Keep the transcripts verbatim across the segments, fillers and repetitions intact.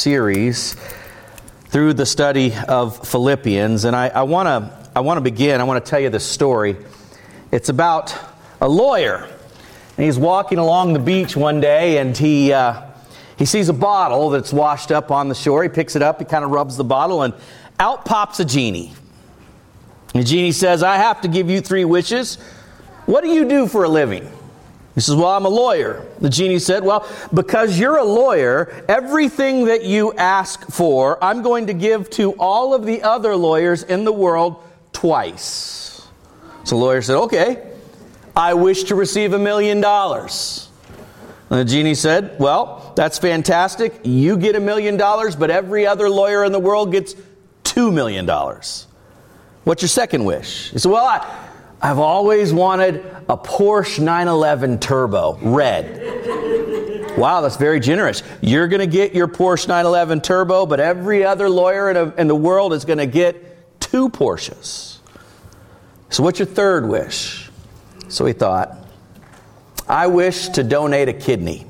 series through the study of Philippians, and I, I want to I want to begin. I want to tell you this story. It's about a lawyer, and he's walking along the beach one day, and he uh, he sees a bottle that's washed up on the shore. He picks it up, he kind of rubs the bottle, and out pops a genie. And the genie says, "I have to give you three wishes. What do you do for a living?" He says, "Well, I'm a lawyer." The genie said, "Well, because you're a lawyer, everything that you ask for, I'm going to give to all of the other lawyers in the world twice." So the lawyer said, "Okay, I wish to receive a million dollars." And the genie said, "Well, that's fantastic. You get a million dollars, but every other lawyer in the world gets two million dollars. What's your second wish?" He said, "Well, I... I've always wanted a Porsche nine eleven Turbo, red." "Wow, that's very generous. You're going to get your Porsche nine eleven Turbo, but every other lawyer in, a, in the world is going to get two Porsches. So what's your third wish?" So he thought, "I wish to donate a kidney."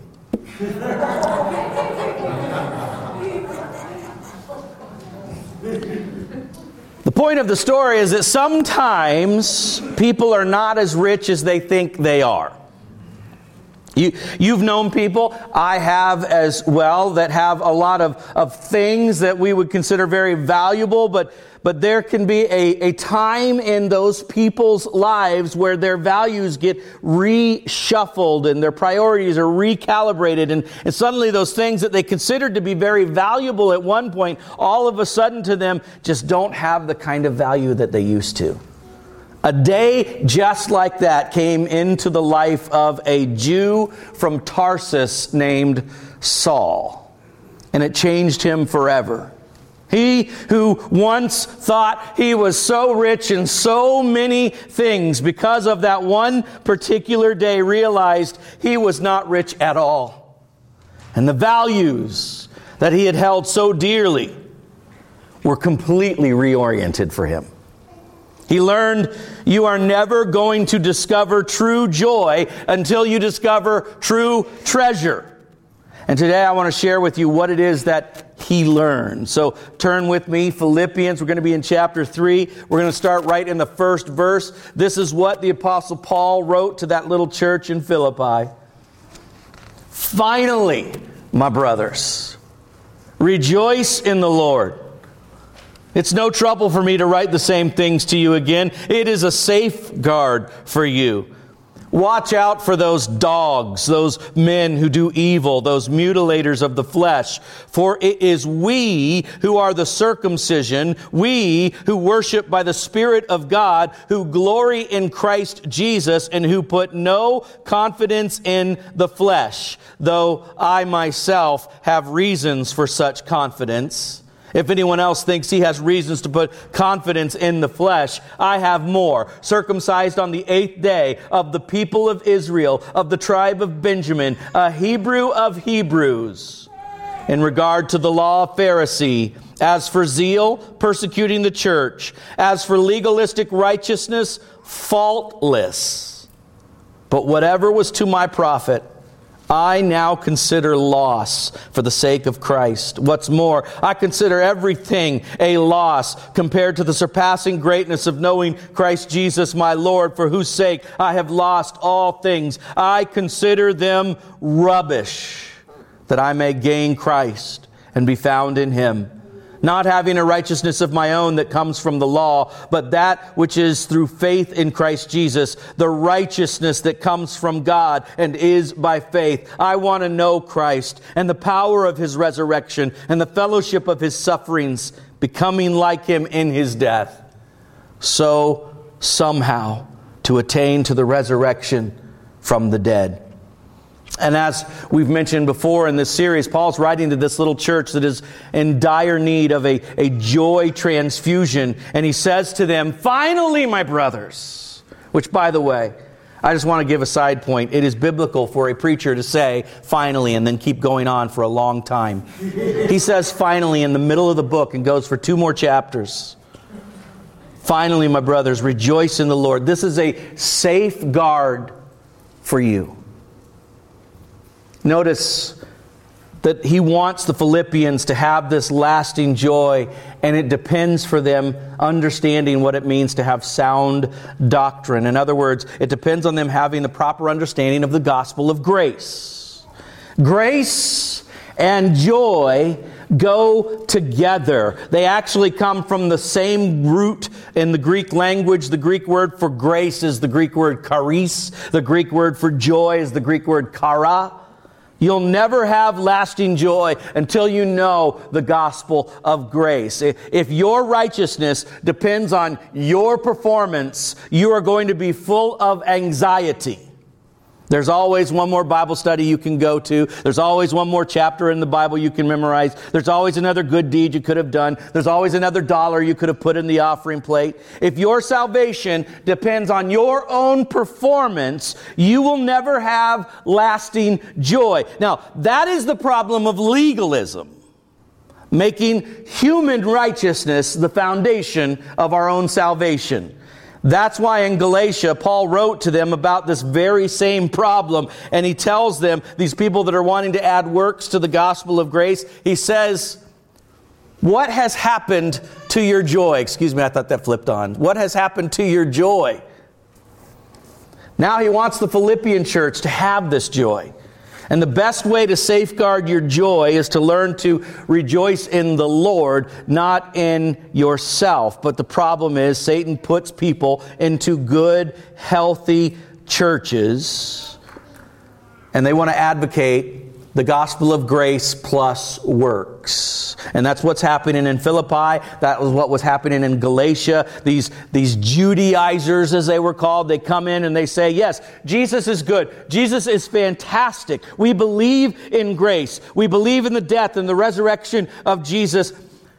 The point of the story is that sometimes people are not as rich as they think they are. You, you've known people, I have as well, that have a lot of, of things that we would consider very valuable, but, but there can be a, a time in those people's lives where their values get reshuffled and their priorities are recalibrated, and, and suddenly those things that they considered to be very valuable at one point, all of a sudden to them just don't have the kind of value that they used to. A day just like that came into the life of a Jew from Tarsus named Saul, and it changed him forever. He who once thought he was so rich in so many things, because of that one particular day realized he was not rich at all. And the values that he had held so dearly were completely reoriented for him. He learned you are never going to discover true joy until you discover true treasure. And today I want to share with you what it is that he learned. So turn with me, Philippians. We're going to be in chapter three. We're going to start right in the first verse. This is what the Apostle Paul wrote to that little church in Philippi. "Finally, my brothers, rejoice in the Lord. It's no trouble for me to write the same things to you again. It is a safeguard for you. Watch out for those dogs, those men who do evil, those mutilators of the flesh. For it is we who are the circumcision, we who worship by the Spirit of God, who glory in Christ Jesus, and who put no confidence in the flesh, though I myself have reasons for such confidence. If anyone else thinks he has reasons to put confidence in the flesh, I have more. Circumcised on the eighth day, of the people of Israel, of the tribe of Benjamin, a Hebrew of Hebrews. In regard to the law, a Pharisee. As for zeal, persecuting the church. As for legalistic righteousness, faultless. But whatever was to my profit, I now consider loss for the sake of Christ. What's more, I consider everything a loss compared to the surpassing greatness of knowing Christ Jesus my Lord, for whose sake I have lost all things. I consider them rubbish, that I may gain Christ and be found in Him, not having a righteousness of my own that comes from the law, but that which is through faith in Christ Jesus, the righteousness that comes from God and is by faith. I want to know Christ and the power of His resurrection and the fellowship of His sufferings, becoming like Him in His death, so somehow to attain to the resurrection from the dead." And as we've mentioned before in this series, Paul's writing to this little church that is in dire need of a, a joy transfusion. And he says to them, "Finally, my brothers," which, by the way, I just want to give a side point. It is biblical for a preacher to say "finally" and then keep going on for a long time. He says "finally" in the middle of the book and goes for two more chapters. "Finally, my brothers, rejoice in the Lord." This is a safeguard for you. Notice that he wants the Philippians to have this lasting joy, and it depends for them understanding what it means to have sound doctrine. In other words, it depends on them having the proper understanding of the gospel of grace. Grace and joy go together. They actually come from the same root in the Greek language. The Greek word for grace is the Greek word charis. The Greek word for joy is the Greek word chara. You'll never have lasting joy until you know the gospel of grace. If your righteousness depends on your performance, you are going to be full of anxiety. There's always one more Bible study you can go to. There's always one more chapter in the Bible you can memorize. There's always another good deed you could have done. There's always another dollar you could have put in the offering plate. If your salvation depends on your own performance, you will never have lasting joy. Now, that is the problem of legalism, making human righteousness the foundation of our own salvation. That's why in Galatia, Paul wrote to them about this very same problem. And he tells them, these people that are wanting to add works to the gospel of grace, he says, what has happened to your joy? Excuse me, I thought that flipped on. What has happened to your joy? Now he wants the Philippian church to have this joy. And the best way to safeguard your joy is to learn to rejoice in the Lord, not in yourself. But the problem is Satan puts people into good, healthy churches, and they want to advocate the gospel of grace plus works. And that's what's happening in Philippi. That was what was happening in Galatia. These, these Judaizers, as they were called, they come in and they say, yes, Jesus is good. Jesus is fantastic. We believe in grace. We believe in the death and the resurrection of Jesus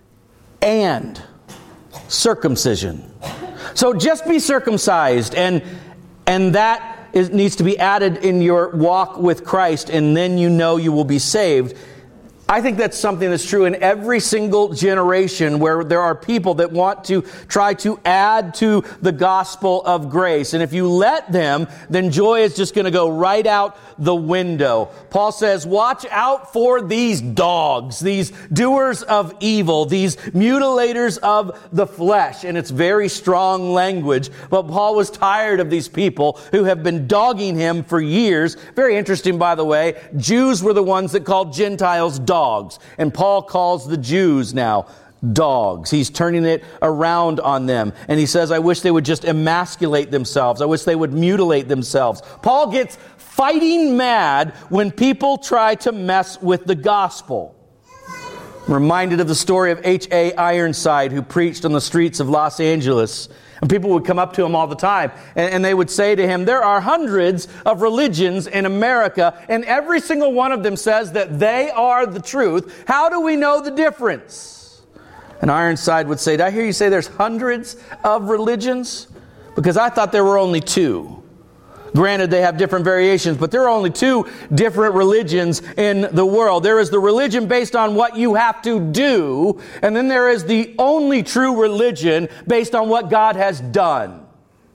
and circumcision. So just be circumcised, and, and that It needs to be added in your walk with Christ, and then you know you will be saved. I think that's something that's true in every single generation where there are people that want to try to add to the gospel of grace. And if you let them, then joy is just going to go right out the window. Paul says, watch out for these dogs, these doers of evil, these mutilators of the flesh. And it's very strong language. But Paul was tired of these people who have been dogging him for years. Very interesting, by the way. Jews were the ones that called Gentiles dogs. Dogs. And Paul calls the Jews now dogs. He's turning it around on them. And he says, I wish they would just emasculate themselves. I wish they would mutilate themselves. Paul gets fighting mad when people try to mess with the gospel. I'm reminded of the story of H A Ironside, who preached on the streets of Los Angeles. And people would come up to him all the time, and, and they would say to him, there are hundreds of religions in America, and every single one of them says that they are the truth. How do we know the difference? And Ironside would say, did I hear you say there's hundreds of religions? Because I thought there were only two. Granted, they have different variations, but there are only two different religions in the world. There is the religion based on what you have to do, and then there is the only true religion based on what God has done.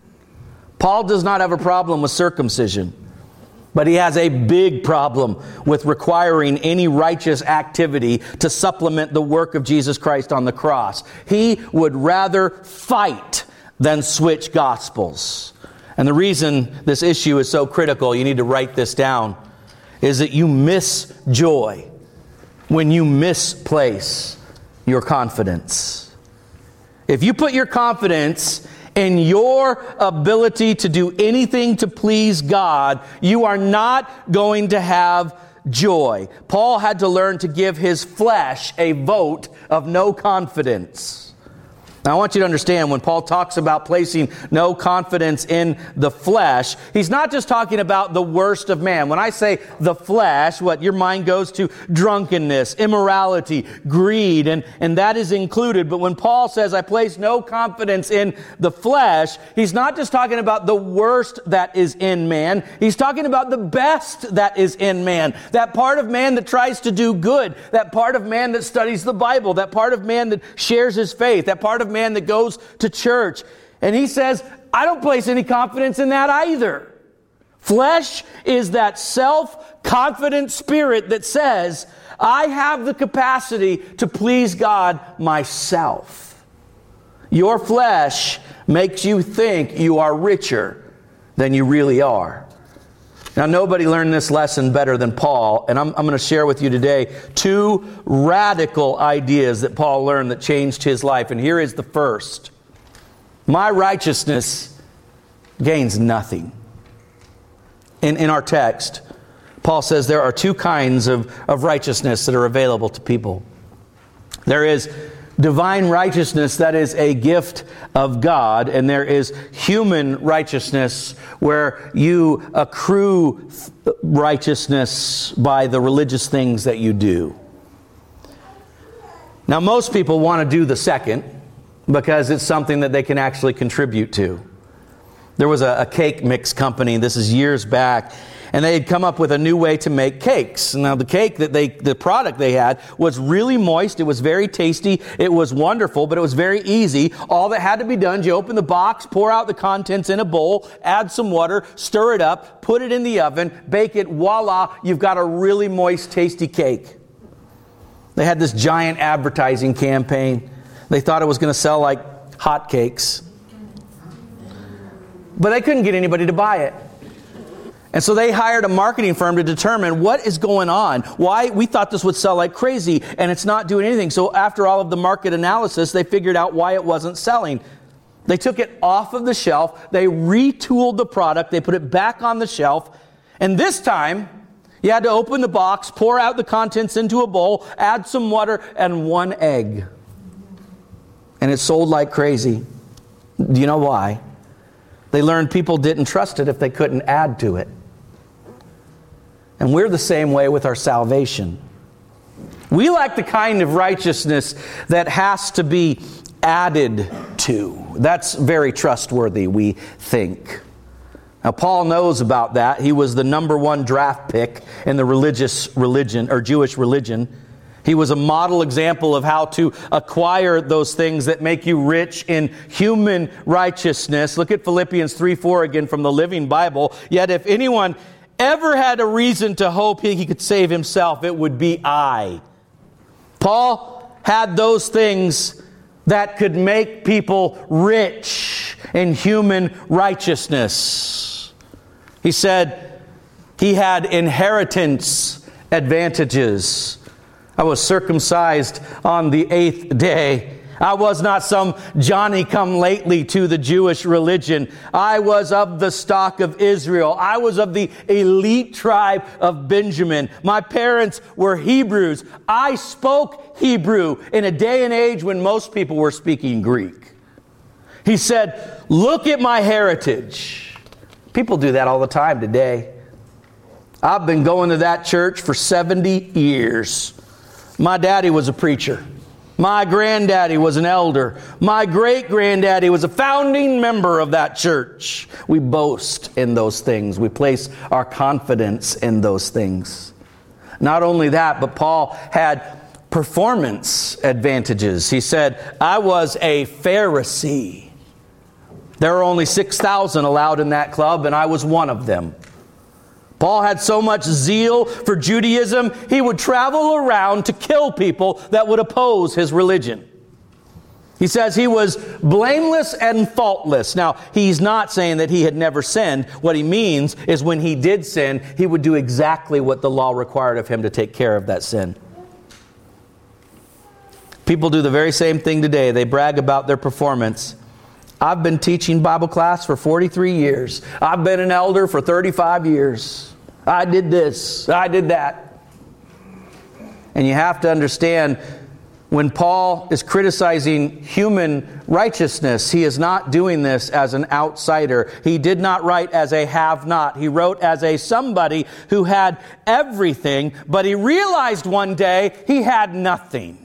Paul does not have a problem with circumcision, but he has a big problem with requiring any righteous activity to supplement the work of Jesus Christ on the cross. He would rather fight than switch gospels. And the reason this issue is so critical, you need to write this down, is that you miss joy when you misplace your confidence. If you put your confidence in your ability to do anything to please God, you are not going to have joy. Paul had to learn to give his flesh a vote of no confidence. Now, I want you to understand, when Paul talks about placing no confidence in the flesh, he's not just talking about the worst of man. When I say the flesh, what your mind goes to drunkenness, immorality, greed, and, and that is included. But when Paul says, I place no confidence in the flesh, he's not just talking about the worst that is in man. He's talking about the best that is in man. That part of man that tries to do good. That part of man that studies the Bible. That part of man that shares his faith. That part of man that goes to church. And he says, I don't place any confidence in that either. Flesh is that self-confident spirit that says, I have the capacity to please God myself. Your flesh makes you think you are richer than you really are. Now, nobody learned this lesson better than Paul, and I'm, I'm going to share with you today two radical ideas that Paul learned that changed his life. And here is the first. My righteousness gains nothing. In, in our text, Paul says there are two kinds of, of righteousness that are available to people. There is divine righteousness that is a gift of God, and there is human righteousness where you accrue righteousness by the religious things that you do. Now, most people want to do the second because it's something that they can actually contribute to. There was a, a cake mix company, this is years back, and they had come up with a new way to make cakes. Now, the cake that they, the product they had was really moist. It was very tasty. It was wonderful, but it was very easy. All that had to be done, you open the box, pour out the contents in a bowl, add some water, stir it up, put it in the oven, bake it, voila, you've got a really moist, tasty cake. They had this giant advertising campaign. They thought it was going to sell like hotcakes. But they couldn't get anybody to buy it. And so they hired a marketing firm to determine what is going on. Why? We thought this would sell like crazy, and it's not doing anything. So after all of the market analysis, they figured out why it wasn't selling. They took it off of the shelf. They retooled the product. They put it back on the shelf. And this time, you had to open the box, pour out the contents into a bowl, add some water, and one egg. And it sold like crazy. Do you know why? They learned people didn't trust it if they couldn't add to it. And we're the same way with our salvation. We like the kind of righteousness that has to be added to. That's very trustworthy, we think. Now, Paul knows about that. He was the number one draft pick in the religious religion, or Jewish religion. He was a model example of how to acquire those things that make you rich in human righteousness. Look at Philippians three four again from the Living Bible. Yet if anyone ever had a reason to hope he could save himself, it would be I. Paul had those things that could make people rich in human righteousness. He said he had inheritance advantages. I was circumcised on the eighth day. I was not some Johnny-come-lately to the Jewish religion. I was of the stock of Israel. I was of the elite tribe of Benjamin. My parents were Hebrews. I spoke Hebrew in a day and age when most people were speaking Greek. He said, look at my heritage. People do that all the time today. I've been going to that church for seventy years. My daddy was a preacher. My granddaddy was an elder. My great-granddaddy was a founding member of that church. We boast in those things. We place our confidence in those things. Not only that, but Paul had performance advantages. He said, I was a Pharisee. There were only six thousand allowed in that club, and I was one of them. Paul had so much zeal for Judaism, he would travel around to kill people that would oppose his religion. He says he was blameless and faultless. Now, he's not saying that he had never sinned. What he means is when he did sin, he would do exactly what the law required of him to take care of that sin. People do the very same thing today. They brag about their performance. I've been teaching Bible class for forty-three years. I've been an elder for thirty-five years. I did this. I did that. And you have to understand, when Paul is criticizing human righteousness, he is not doing this as an outsider. He did not write as a have-not. He wrote as a somebody who had everything, but he realized one day he had nothing.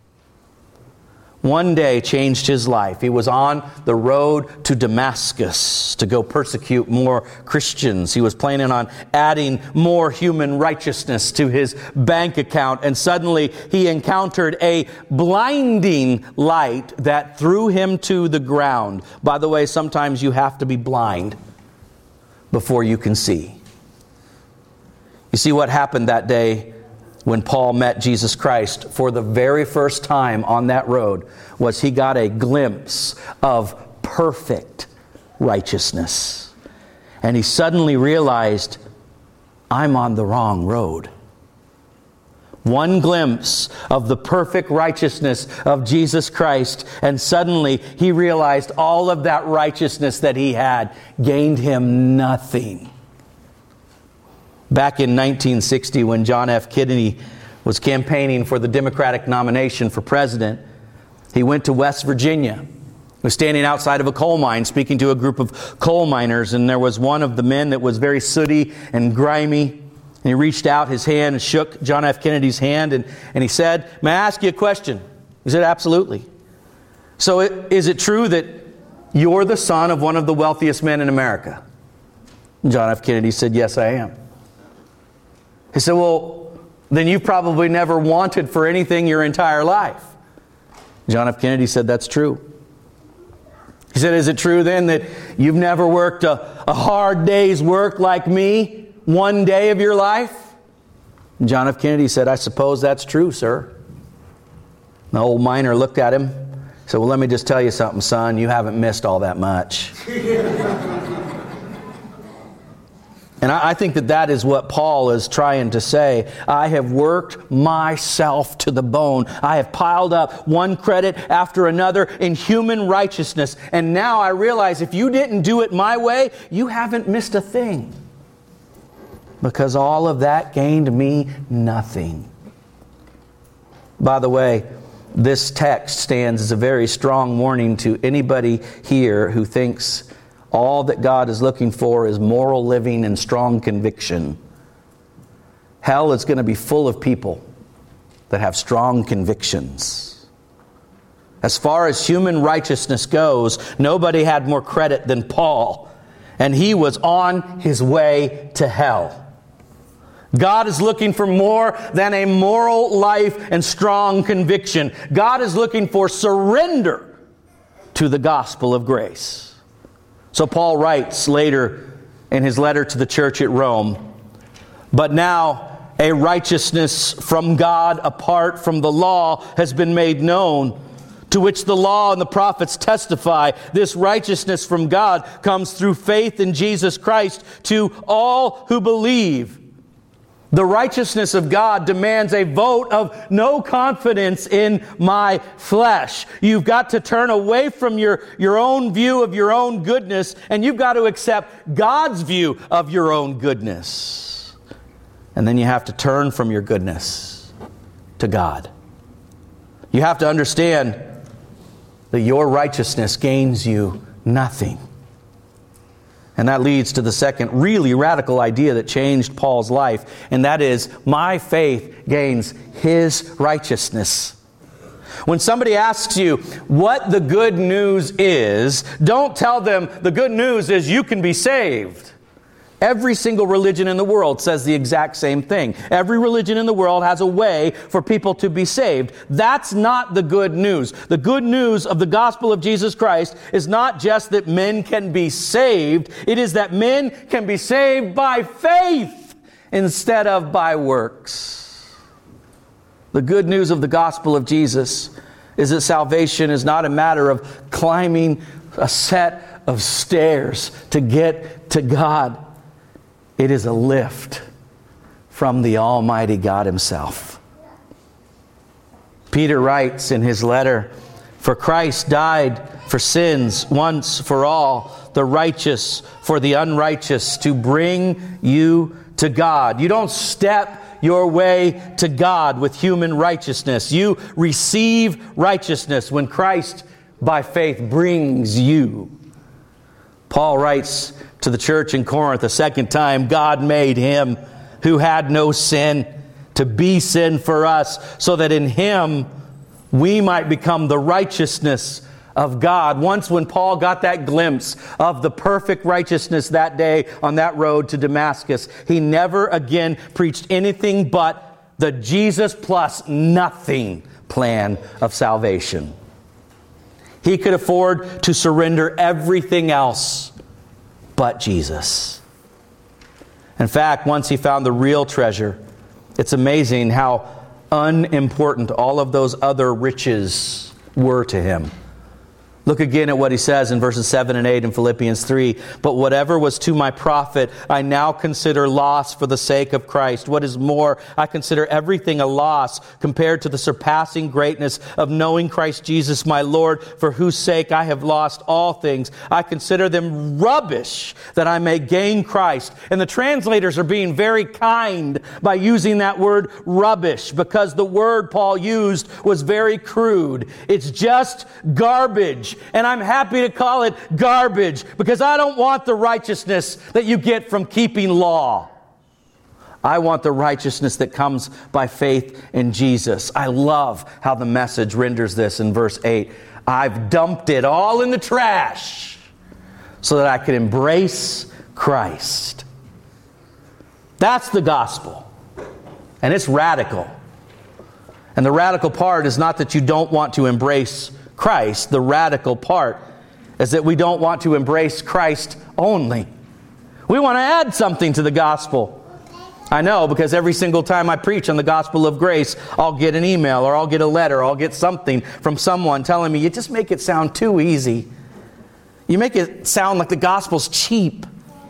One day changed his life. He was on the road to Damascus to go persecute more Christians. He was planning on adding more human righteousness to his bank account. And suddenly he encountered a blinding light that threw him to the ground. By the way, sometimes you have to be blind before you can see. You see, what happened that day when Paul met Jesus Christ for the very first time on that road was he got a glimpse of perfect righteousness. And he suddenly realized, I'm on the wrong road. One glimpse of the perfect righteousness of Jesus Christ, and suddenly he realized all of that righteousness that he had gained him nothing. Back in nineteen sixty, when John F. Kennedy was campaigning for the Democratic nomination for president, he went to West Virginia. He was standing outside of a coal mine speaking to a group of coal miners, and there was one of the men that was very sooty and grimy. And he reached out his hand and shook John F. Kennedy's hand, and, and he said, "May I ask you a question?" He said, "Absolutely." "So it, is it true that you're the son of one of the wealthiest men in America?" And John F. Kennedy said, "Yes, I am." He said, "Well, then you've probably never wanted for anything your entire life." John F. Kennedy said, "That's true." He said, "Is it true then that you've never worked a, a hard day's work like me one day of your life?" And John F. Kennedy said, "I suppose that's true, sir." The old miner looked at him and said, "Well, let me just tell you something, son. You haven't missed all that much." And I think that that is what Paul is trying to say. I have worked myself to the bone. I have piled up one credit after another in human righteousness. And now I realize if you didn't do it my way, you haven't missed a thing. Because all of that gained me nothing. By the way, this text stands as a very strong warning to anybody here who thinks all that God is looking for is moral living and strong conviction. Hell is going to be full of people that have strong convictions. As far as human righteousness goes, nobody had more credit than Paul, and he was on his way to hell. God is looking for more than a moral life and strong conviction. God is looking for surrender to the gospel of grace. So Paul writes later in his letter to the church at Rome, "But now a righteousness from God apart from the law has been made known, to which the law and the prophets testify. This righteousness from God comes through faith in Jesus Christ to all who believe." The righteousness of God demands a vote of no confidence in my flesh. You've got to turn away from your, your own view of your own goodness, and you've got to accept God's view of your own goodness. And then you have to turn from your goodness to God. You have to understand that your righteousness gains you nothing. And that leads to the second really radical idea that changed Paul's life, and that is, my faith gains his righteousness. When somebody asks you what the good news is, don't tell them the good news is you can be saved. Every single religion in the world says the exact same thing. Every religion in the world has a way for people to be saved. That's not the good news. The good news of the gospel of Jesus Christ is not just that men can be saved. It is that men can be saved by faith instead of by works. The good news of the gospel of Jesus is that salvation is not a matter of climbing a set of stairs to get to God. It is a lift from the Almighty God Himself. Peter writes in his letter, "For Christ died for sins once for all, the righteous for the unrighteous, to bring you to God." You don't step your way to God with human righteousness. You receive righteousness when Christ, by faith, brings you. Paul writes to the church in Corinth a second time, "God made Him who had no sin to be sin for us, so that in Him we might become the righteousness of God." Once when Paul got that glimpse of the perfect righteousness that day on that road to Damascus, he never again preached anything but the Jesus plus nothing plan of salvation. He could afford to surrender everything else but Jesus. In fact, once he found the real treasure, It's amazing how unimportant all of those other riches were to him. Look again at what he says in verses seven and eight in Philippians three. But whatever was to my profit, I now consider loss for the sake of Christ. What is more, I consider everything a loss compared to the surpassing greatness of knowing Christ Jesus my Lord, for whose sake I have lost all things. I consider them rubbish that I may gain Christ. And the translators are being very kind by using that word rubbish, because the word Paul used was very crude. It's just garbage. And I'm happy to call it garbage, because I don't want the righteousness that you get from keeping law. I want the righteousness that comes by faith in Jesus. I love how the Message renders this in verse eight. I've dumped it all in the trash so that I could embrace Christ. That's the gospel. And it's radical. And the radical part is not that you don't want to embrace Christ. The radical part is that we don't want to embrace Christ only. We want to add something to the gospel. I know, because every single time I preach on the gospel of grace, I'll get an email or I'll get a letter or I'll get something from someone telling me, you just make it sound too easy. You make it sound like the gospel's cheap.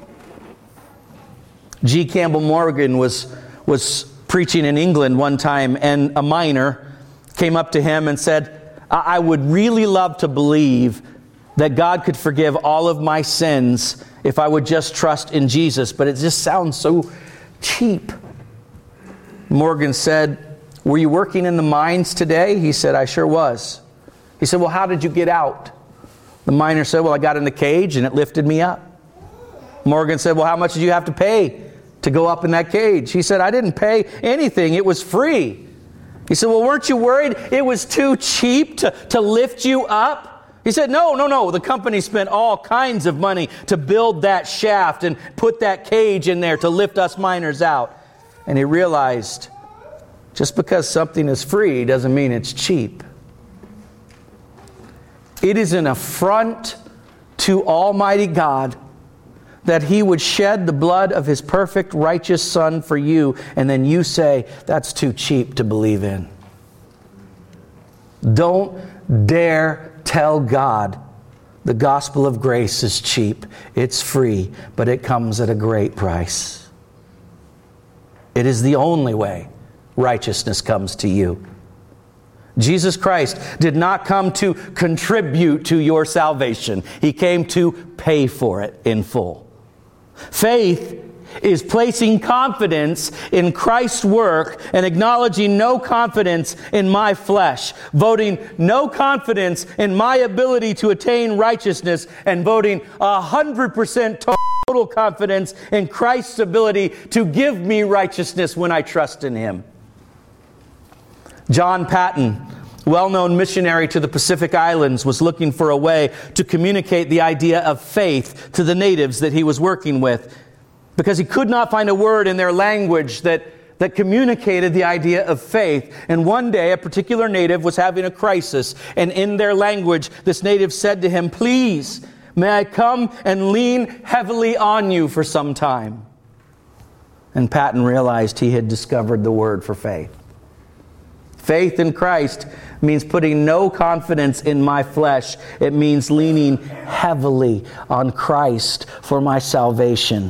G. Campbell Morgan was, was preaching in England one time, and a miner came up to him and said, I would really love to believe that God could forgive all of my sins if I would just trust in Jesus, but it just sounds so cheap. Morgan said, were you working in the mines today? He said, I sure was. He said, well, how did you get out? The miner said, well, I got in the cage and it lifted me up. Morgan said, well, how much did you have to pay to go up in that cage? He said, I didn't pay anything. It was free. He said, well, weren't you worried it was too cheap to, to lift you up? He said, no, no, no. The company spent all kinds of money to build that shaft and put that cage in there to lift us miners out. And he realized just because something is free doesn't mean it's cheap. It is an affront to Almighty God that He would shed the blood of His perfect righteous Son for you, and then you say, that's too cheap to believe in. Don't dare tell God the gospel of grace is cheap. It's free, but it comes at a great price. It is the only way righteousness comes to you. Jesus Christ did not come to contribute to your salvation. He came to pay for it in full. Faith is placing confidence in Christ's work and acknowledging no confidence in my flesh, voting no confidence in my ability to attain righteousness, and voting one hundred percent total confidence in Christ's ability to give me righteousness when I trust in Him. John Patton, well-known missionary to the Pacific Islands, was looking for a way to communicate the idea of faith to the natives that he was working with, because he could not find a word in their language that, that communicated the idea of faith. And one day, a particular native was having a crisis, and in their language, this native said to him, please, may I come and lean heavily on you for some time? And Patton realized he had discovered the word for faith. Faith in Christ means putting no confidence in my flesh. It means leaning heavily on Christ for my salvation.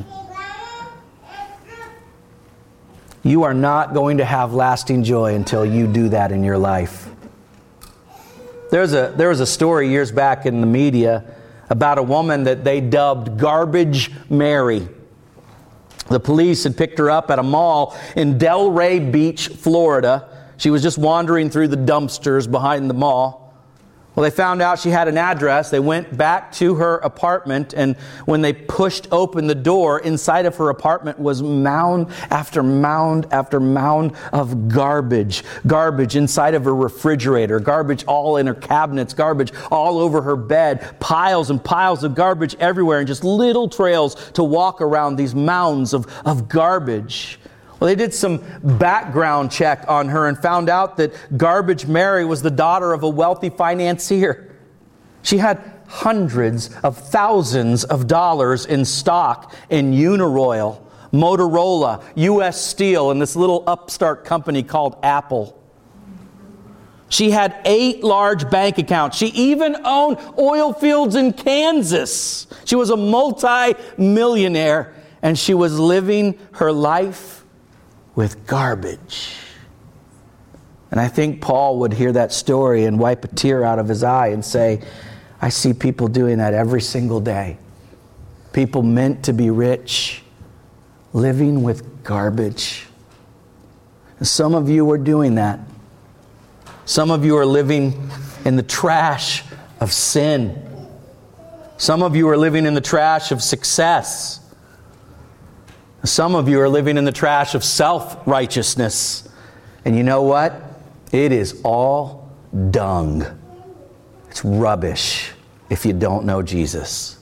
You are not going to have lasting joy until you do that in your life. There's a, there was a story years back in the media about a woman that they dubbed Garbage Mary. The police had picked her up at a mall in Delray Beach, Florida. She was just wandering through the dumpsters behind the mall. Well, they found out she had an address. They went back to her apartment, and when they pushed open the door, inside of her apartment was mound after mound after mound of garbage. Garbage inside of her refrigerator, garbage all in her cabinets, garbage all over her bed, piles and piles of garbage everywhere, and just little trails to walk around these mounds of, of garbage. Well, they did some background check on her and found out that Garbage Mary was the daughter of a wealthy financier. She had hundreds of thousands of dollars in stock in Uniroyal, Motorola, U S Steel, and this little upstart company called Apple. She had eight large bank accounts. She even owned oil fields in Kansas. She was a multi-millionaire, and she was living her life with garbage. And I think Paul would hear that story and wipe a tear out of his eye and say, I see people doing that every single day. People meant to be rich, living with garbage. And some of you are doing that. Some of you are living in the trash of sin. Some of you are living in the trash of success. Some of you are living in the trash of self-righteousness. And you know what? It is all dung. It's rubbish if you don't know Jesus.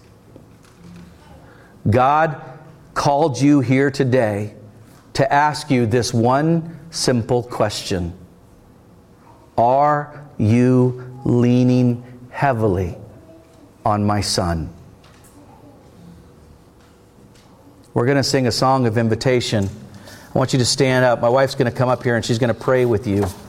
God called you here today to ask you this one simple question. Are you leaning heavily on my Son? We're going to sing a song of invitation. I want you to stand up. My wife's going to come up here and she's going to pray with you.